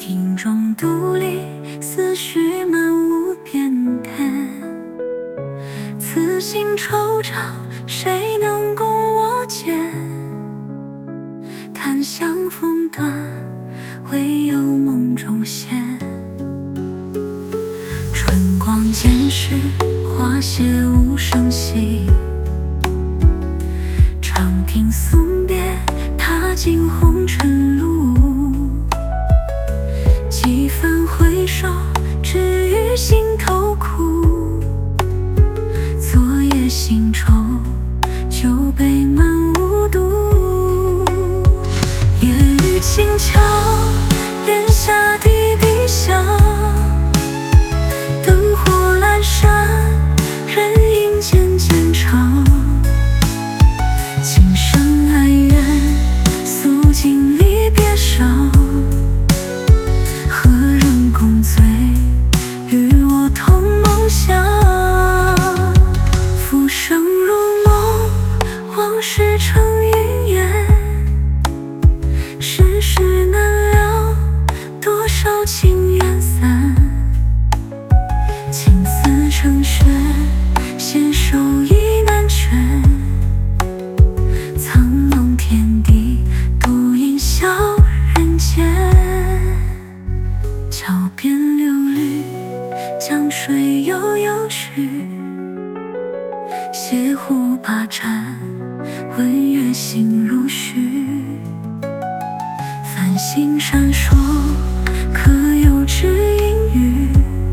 庭中独立，思绪漫无边边。此心惆怅，谁能共我笺？檀香风断，唯有梦中现。春光渐逝，花谢无声息。长亭送别，踏尽红尘路。几番回首，只余心头苦。昨夜新愁，酒杯满无度。夜雨轻敲，檐下滴滴响。灯火阑珊，人影渐渐长。琴声哀怨，诉尽离别伤。何人共醉，与我同梦乡？浮生如梦，往事成云烟。世事难料，多少情缘散。情丝成雪，携手已难全。苍茫天地，独饮笑人间。桥边柳绿，江水悠悠去。斜湖把盏，问月心如许。繁星闪烁，可有知音语？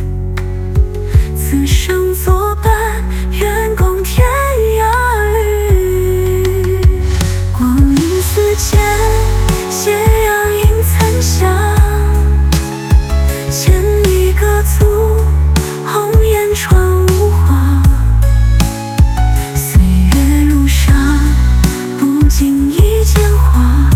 此生作伴，愿共天涯侣。光阴似箭，斜阳映残香。千里歌足，红颜穿无话。岁月路上，不经意间花。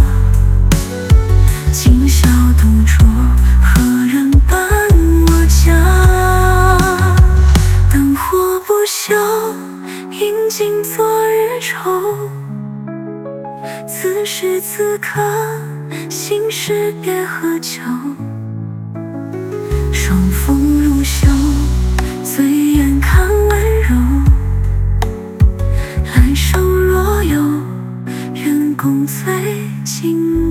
今宵独酌，何人伴我家？灯火不休，饮尽昨日愁。此时此刻，心事别喝酒。双峰如绣，醉眼看温柔。来生若有，愿共醉今